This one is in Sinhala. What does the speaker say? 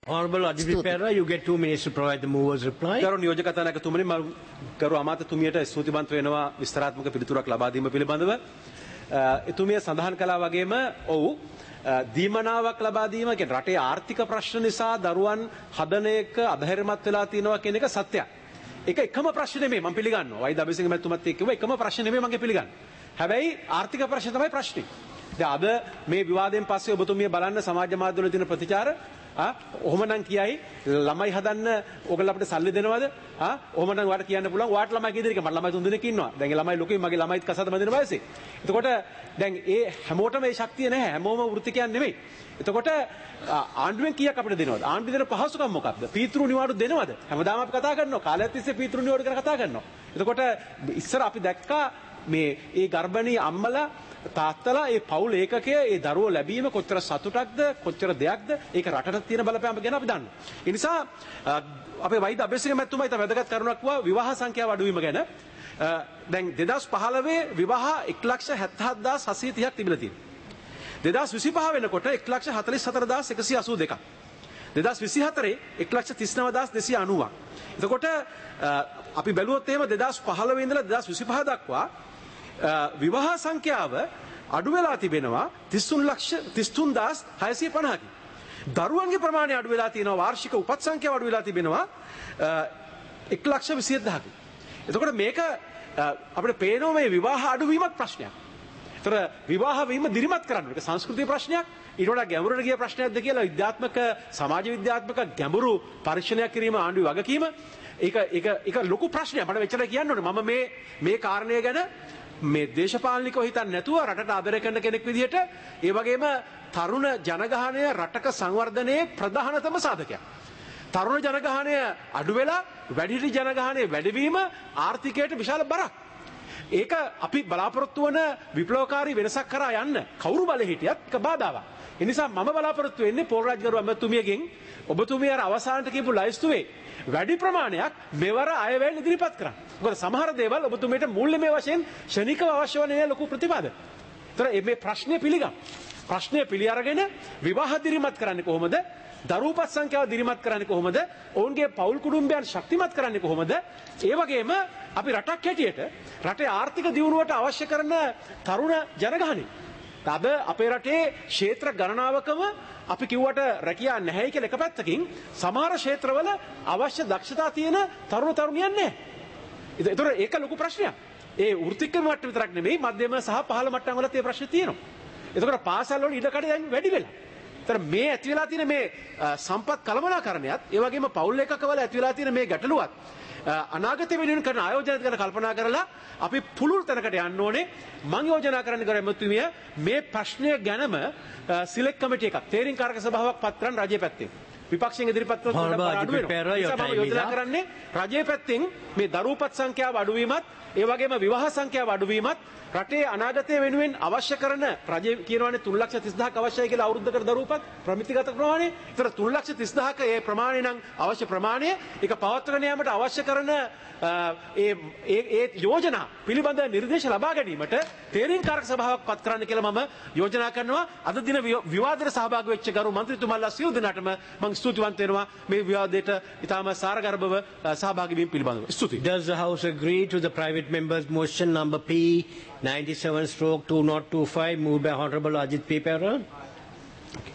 Honorable Ajit Pereira, you get 2 minutes to provide the mover's reply. ගරු නියෝජක කතානායකතුමනි මම ගරු අමාත්‍යතුමියට ස්තුතිවන්ත වෙනවා විස්තරාත්මක පිළිතුරක් ලබා දීම පිළිබඳව. එතුමිය සඳහන් කළා වගේම ඔව් දීමනාවක් ලබා දීම කියන්නේ රටේ ආර්ථික ප්‍රශ්න නිසා දරුවන් හදන එක අධෛර්යමත් වෙලා තියෙනවා කියන එක සත්‍යයක්. ඒක එකම ප්‍රශ්න නෙමෙයි මම පිළිගන්නවා. වයිද අබේසිංහ මැතිතුමත් එක්ක කිව්වා එකම ප්‍රශ්න නෙමෙයි මම පිළිගන්නවා. හැබැයි ආර්ථික ප්‍රශ්න තමයි ප්‍රශ්නේ. දැන් අද මේ විවාදයෙන් පස්සේ ඔබතුමිය බලන්න සමාජ මාධ්‍යවල තියෙන ප්‍රතිචාර ඔහොමනම් කියයි ළමයි හදන්න ඕගොල්ලෝ අපිට සල්ලි දෙනවද? ඔහොමනම් ඔයාලට කියන්න පුළුවන් ඔයාට ළමයි කී දෙනෙක් මට ළමයි 3 දෙනෙක් ඉන්නවා. දැන් ඒ ළමයි ලොකුයි මගේ ළමයිත් කසාද බඳින වයසේ. එතකොට දැන් ඒ හැමෝටම මේ ශක්තිය නැහැ. හැමෝම වෘත්තිකයන් නෙමෙයි. එතකොට ආණ්ඩුවෙන් කීයක් අපිට දෙනවද? ආණ්ඩුව දෙන පහසුකම් මොකක්ද? පීතෘ නිවාඩු දෙනවද? හැමදාම අපි කතා කරනවා. කාලයක් තිස්සේ පීතෘ නිවාඩු ගැන කතා කරනවා. එතකොට ඉස්සර අපි දැක්කා මේ ඒ ගර්භණී අම්මලා තාත්තලා ඒ පවුල් ඒකකය ඒ දරුවෝ ලැබීම කොච්චර සතුටක්ද කොච්චර දෙයක්ද ඒක රටට තියෙන බලපෑම ගැන අපි දන්නවා. ඒ නිසා අපේ වෛද්‍ය අබේසිංහ මැතිතුමා ඉතින් වැදගත් කරුණක් වුණා විවාහ සංඛ්‍යාව අඩු වීම ගැන. දැන් 2015 විවාහ 1,77,730ක් තිබිලා තියෙනවා. 2025 වෙනකොට 1,44,182ක්. 2024 1,39,290ක්. එතකොට අපි බැලුවොත් එහෙම 2015 ඉඳලා 2025 දක්වා විවාහ සංඛ්‍යාව අඩු වෙලා තිබෙනවා 33,650ක. දරුවන්ගේ ප්‍රමාණය අඩු වෙලා තියෙනවා වාර්ෂික උපත් සංඛ්‍යාව අඩු වෙලා තිබෙනවා 1,20,000ක. එතකොට මේක අපිට පේනවා මේ විවාහ අඩුවීමක් ප්‍රශ්නයක්. ඒතර විවාහ වීම දිරිමත් කරන්න ඒක සංස්කෘතික ප්‍රශ්නයක්. ඊට වඩා ගැඹුරට ගිය ප්‍රශ්නයක්ද කියලා විද්‍යාත්මක සමාජ විද්‍යාත්මක ගැඹුරු පරීක්ෂණයක් කිරීම ආණ්ඩුවේ වගකීම. ඒක ලොකු ප්‍රශ්නයක්. මට මෙච්චර කියන්න ඕනේ. මම මේ කාරණය ගැන මේ දේශපාලනිකව හිතන්නේ නැතුව රටට ආදරය කරන කෙනෙක් විදිහට ඒ වගේම තරුණ ජනගහනය රටක සංවර්ධනයේ ප්‍රධානතම සාධකයක්. තරුණ ජනගහනය අඩු වෙලා වැඩිහිටි ජනගහනය වැඩිවීම ආර්ථිකයට විශාල බරක්. ඒක අපි බලාපොරොත්තු වන විප්ලවකාරී වෙනසක් කරා යන්න කවුරු බල හිටියත් ඒක බාධාවක්. ඒ නිසා මම බලාපොරොත්තු වෙන්නේ පොල්රාජ්ගරු අමතුමියගෙන් ඔබතුමිය අර අවසානට කියපු ලයිස්තුවේ වැඩි ප්‍රමාණයක් මෙවර අයවැය ඉදිරිපත් කරන්න. මොකද සමහර දේවල් ඔබතුමියට මූල්‍යමය වශයෙන් ශනිකව අවශ්‍ය වන ලොකු ප්‍රතිපාදක. ඒතර මේ ප්‍රශ්නේ පිළිගන්න. ප්‍රශ්නය පිළි අරගෙන විවාහ දිරිමත් කරන්නේ කොහොමද? දරුවපත් සංඛ්‍යාව දිරිමත් කරන්නේ කොහොමද? ඔවුන්ගේ පෞල් කුටුම්බයන් ශක්තිමත් කරන්නේ කොහොමද? ඒ වගේම අපි රටක් හැටියට රටේ ආර්ථික දියුණුවට අවශ්‍ය කරන තරුණ ජනගහනය. අද අපේ රටේ ක්ෂේත්‍ර ගණනාවකම අපි කිව්වට රැකියා නැහැයි කියලා එක පැත්තකින් සමහර ක්ෂේත්‍රවල අවශ්‍ය දක්ෂතා තියෙන තරුණ තරුණියන් නැහැ. ඒතර ඒක ලොකු ප්‍රශ්නයක්. ඒ වෘත්තික මට්ටම විතරක් නෙමෙයි මධ්‍යම සහ පහළ මට්ටම් වලත් ඒ ප්‍රශ්නේ තියෙනවා. ඒතකොට පාසල් වල ඉඩකඩ දැන් වැඩි වෙලා. ඒතර මේ ඇති වෙලා තියෙන මේ සම්පත් කළමනාකරණයත් ඒ වගේම පෞල් ඒකකවල ඇති වෙලා තියෙන මේ ගැටලුවත් අනාගත වෙනුවෙන් කරන ආයෝජන ගැන කල්පනා කරලා අපි පුළුල් තැනකට යන්න ඕනේ. මම යෝජනා කරන්න කර එමතුමිය මේ ප්‍රශ්නය ගැනම සිලෙක්ට් කමිටු එකක් තේරීම් කාරක සභාවක් පත් කරන්න රජයේ පැත්තෙන්. විපක්ෂයෙන් ඉදිරිපත් කරන අඩු වෙනවා. යෝජනා කරන්නේ රජයේ පැත්තෙන් මේ දරුවපත් සංඛ්‍යාව අඩුවීමත් ඒ වගේම විවාහ සංඛ්‍යාව අඩුවීමත් රටේ අනාගතය වෙනුවෙන් අවශ්‍ය කරන රජය කියනවානේ 3,30,000ක් අවශ්‍යයි කියලා අවුරුද්දකට දරුවපත් ප්‍රමිතිගත ප්‍රමාණය. ඒතර 3,30,000ක ඒ ප්‍රමාණය නම් අවශ්‍ය ප්‍රමාණය ඒක පවත්වාගෙන යාමට අවශ්‍ය කරන ඒ යෝජනා පිළිබඳ නිර්දේශ ලබා ගැනීමට තේරීම් කාරක සභාවක් පත් කරන්න කියලා මම යෝජනා කරනවා. අද දින විවාදයට සහභාගී වෙච්ච ගරු මන්ත්‍රීතුමාලා සියලු දෙනාටම මම ස්තුතිවන්ත වෙනවා මේ විවාදයට ඉතාම සාරගර්භව සහභාගී වීම පිළිබඳව. ස්තුතියි. Does the House agree to the private member's motion number P 97/2025 moved by Honorable Ajit Pereira?